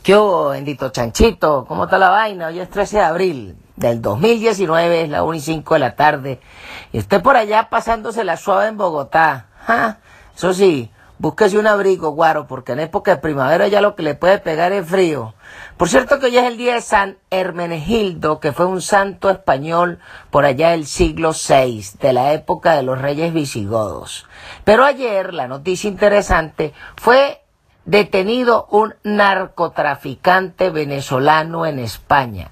¿Qué hubo, bendito chanchito? ¿Cómo está la vaina? Hoy es 13 de abril del 2019, es la 1:05 de la tarde. Y usted por allá pasándosela suave en Bogotá. ¿Ja? Eso sí, búsquese un abrigo, guaro, porque en época de primavera ya lo que le puede pegar es frío. Por cierto que hoy es el día de San Hermenegildo, que fue un santo español por allá del siglo VI, de la época de los reyes visigodos. Pero ayer, la noticia interesante, fue detenido un narcotraficante venezolano en España.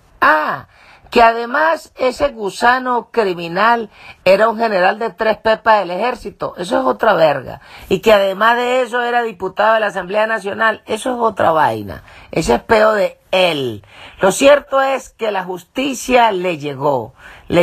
Que además ese gusano criminal era un general de 3 pepas del ejército, eso es otra verga. Y que además de eso era diputado de la Asamblea Nacional, eso es otra vaina. Ese es peo de él. Lo cierto es que la justicia le llegó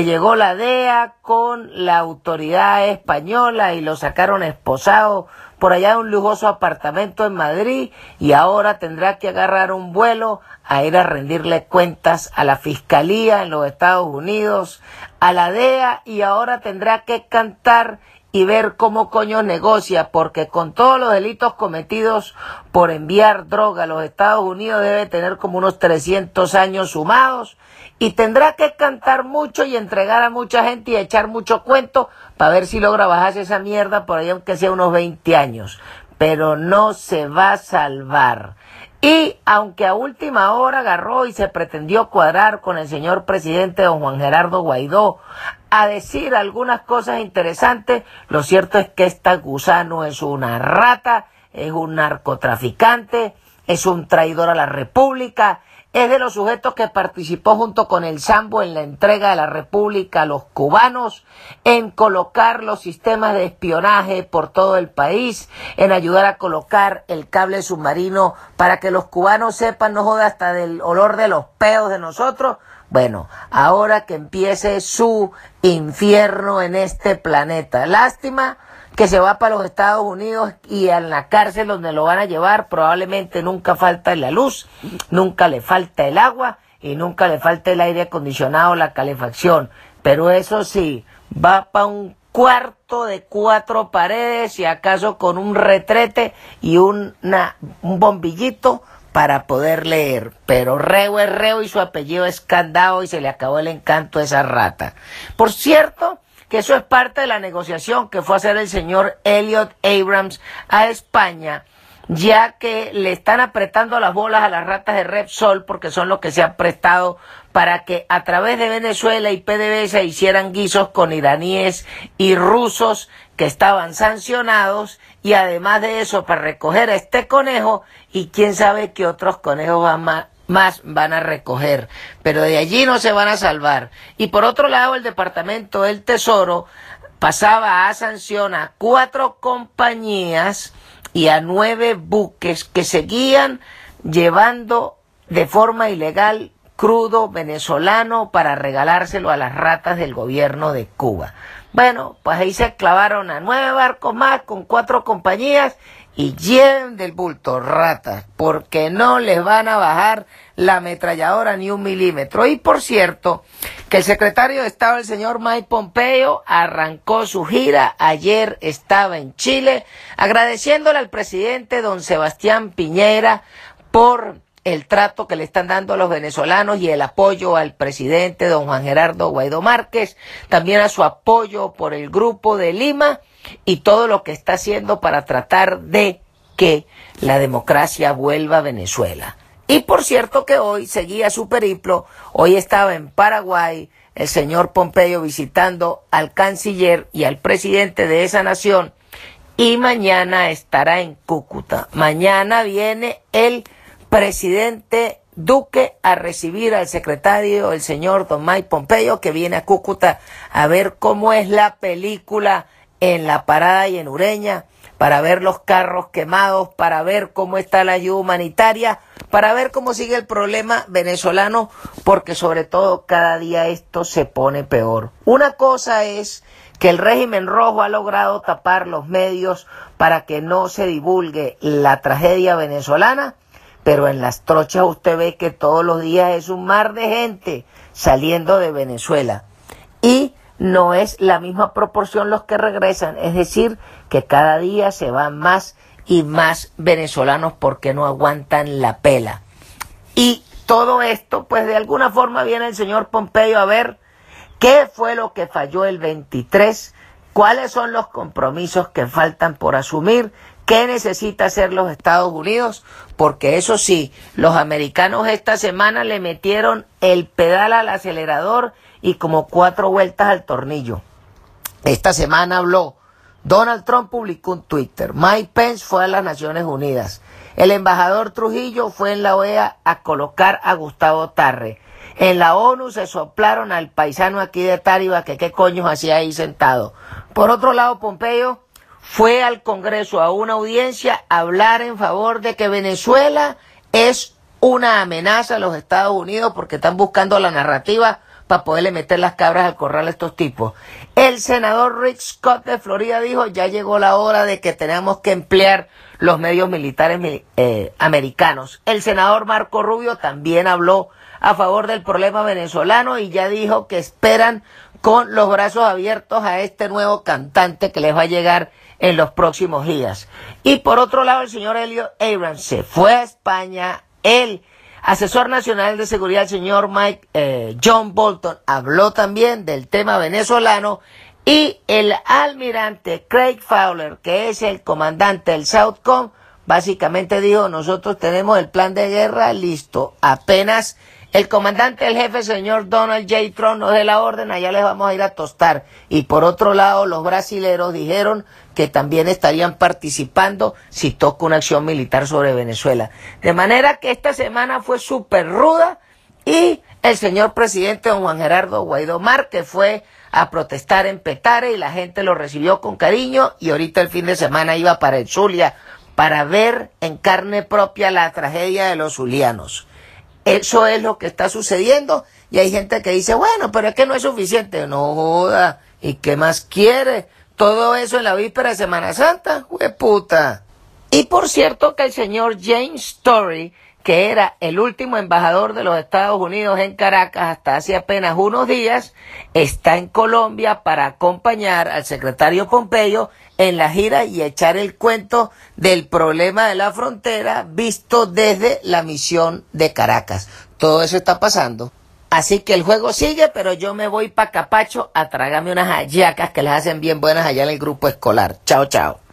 la DEA con la autoridad española y lo sacaron esposado por allá de un lujoso apartamento en Madrid y ahora tendrá que agarrar un vuelo a ir a rendirle cuentas a la Fiscalía en los Estados Unidos, a la DEA, y ahora tendrá que cantar y ver cómo coño negocia, porque con todos los delitos cometidos por enviar droga a los Estados Unidos debe tener como unos 300 años sumados, y tendrá que cantar mucho y entregar a mucha gente y echar mucho cuento para ver si logra bajarse esa mierda por ahí, aunque sea unos 20 años. Pero no se va a salvar. Y aunque a última hora agarró y se pretendió cuadrar con el señor presidente don Juan Gerardo Guaidó a decir algunas cosas interesantes, lo cierto es que este gusano es una rata, es un narcotraficante, es un traidor a la República, es de los sujetos que participó junto con el Sambo en la entrega de la República a los cubanos, en colocar los sistemas de espionaje por todo el país, en ayudar a colocar el cable submarino para que los cubanos sepan, no joda, hasta del olor de los peos de nosotros. Bueno, ahora que empiece su infierno en este planeta. Lástima que se va para los Estados Unidos y en la cárcel donde lo van a llevar probablemente nunca falta la luz, nunca le falta el agua y nunca le falta el aire acondicionado, la calefacción. Pero eso sí, va para un cuarto de 4 paredes y acaso con un retrete y un bombillito para poder leer. Pero reo es reo y su apellido es Candado y se le acabó el encanto a esa rata. Por cierto, que eso es parte de la negociación que fue a hacer el señor Elliot Abrams a España, ya que le están apretando las bolas a las ratas de Repsol porque son los que se han prestado para que a través de Venezuela y PDVSA hicieran guisos con iraníes y rusos que estaban sancionados, y además de eso para recoger a este conejo y quién sabe qué otros conejos más van a recoger, pero de allí no se van a salvar. Y por otro lado, el Departamento del Tesoro pasaba a sanción a 4 compañías y a 9 buques que seguían llevando de forma ilegal crudo venezolano para regalárselo a las ratas del gobierno de Cuba. Bueno, pues ahí se clavaron a 9 barcos más con 4 compañías y lleven del bulto, ratas, porque no les van a bajar la ametralladora ni 1 milímetro. Y por cierto, que el secretario de Estado, el señor Mike Pompeo, arrancó su gira. Ayer estaba en Chile, agradeciéndole al presidente don Sebastián Piñera por el trato que le están dando a los venezolanos y el apoyo al presidente don Juan Gerardo Guaidó Márquez, también a su apoyo por el Grupo de Lima y todo lo que está haciendo para tratar de que la democracia vuelva a Venezuela. Y por cierto que hoy seguía su periplo, hoy estaba en Paraguay el señor Pompeo visitando al canciller y al presidente de esa nación, y mañana estará en Cúcuta. Mañana viene el presidente Duque a recibir al secretario, el señor don Mike Pompeo, que viene a Cúcuta a ver cómo es la película en La Parada y en Ureña, para ver los carros quemados, para ver cómo está la ayuda humanitaria, para ver cómo sigue el problema venezolano, porque sobre todo cada día esto se pone peor. Una cosa es que el régimen rojo ha logrado tapar los medios para que no se divulgue la tragedia venezolana, pero en las trochas usted ve que todos los días es un mar de gente saliendo de Venezuela. Y no es la misma proporción los que regresan, es decir, que cada día se van más y más venezolanos porque no aguantan la pela. Y todo esto, pues de alguna forma viene el señor Pompeo a ver qué fue lo que falló el 23, cuáles son los compromisos que faltan por asumir, qué necesita hacer los Estados Unidos, porque eso sí, los americanos esta semana le metieron el pedal al acelerador y como 4 vueltas al tornillo. Esta semana habló, Donald Trump publicó un Twitter, Mike Pence fue a las Naciones Unidas, el embajador Trujillo fue en la OEA a colocar a Gustavo Tarre. En la ONU se soplaron al paisano aquí de Táriba que qué coños hacía ahí sentado. Por otro lado, Pompeo fue al Congreso a una audiencia a hablar en favor de que Venezuela es una amenaza a los Estados Unidos porque están buscando la narrativa para poderle meter las cabras al corral a estos tipos. El senador Rick Scott de Florida dijo, ya llegó la hora de que tenemos que emplear los medios militares americanos. El senador Marco Rubio también habló a favor del problema venezolano y ya dijo que esperan con los brazos abiertos a este nuevo cantante que les va a llegar en los próximos días. Y por otro lado, el señor Elliot Abrams se fue a España. El asesor nacional de seguridad, el señor John Bolton, habló también del tema venezolano. Y el almirante Craig Fowler, que es el comandante del Southcom, básicamente dijo, nosotros tenemos el plan de guerra listo. Apenas el comandante, el jefe, señor Donald J. Trump, nos dé la orden, allá les vamos a ir a tostar. Y por otro lado, los brasileros dijeron que también estarían participando si toca una acción militar sobre Venezuela. De manera que esta semana fue súper ruda y el señor presidente don Juan Gerardo Guaidó Márquez fue a protestar en Petare y la gente lo recibió con cariño y ahorita el fin de semana iba para el Zulia para ver en carne propia la tragedia de los zulianos. Eso es lo que está sucediendo y hay gente que dice, bueno, pero es que no es suficiente. No joda, ¿y qué más quiere? Todo eso en la víspera de Semana Santa, ¡hueputa! Y por cierto que el señor James Story, que era el último embajador de los Estados Unidos en Caracas hasta hace apenas unos días, está en Colombia para acompañar al secretario Pompeo en la gira y echar el cuento del problema de la frontera visto desde la misión de Caracas. Todo eso está pasando. Así que el juego sigue, pero yo me voy para Capacho a tragarme unas hallacas que las hacen bien buenas allá en el grupo escolar. Chao, chao.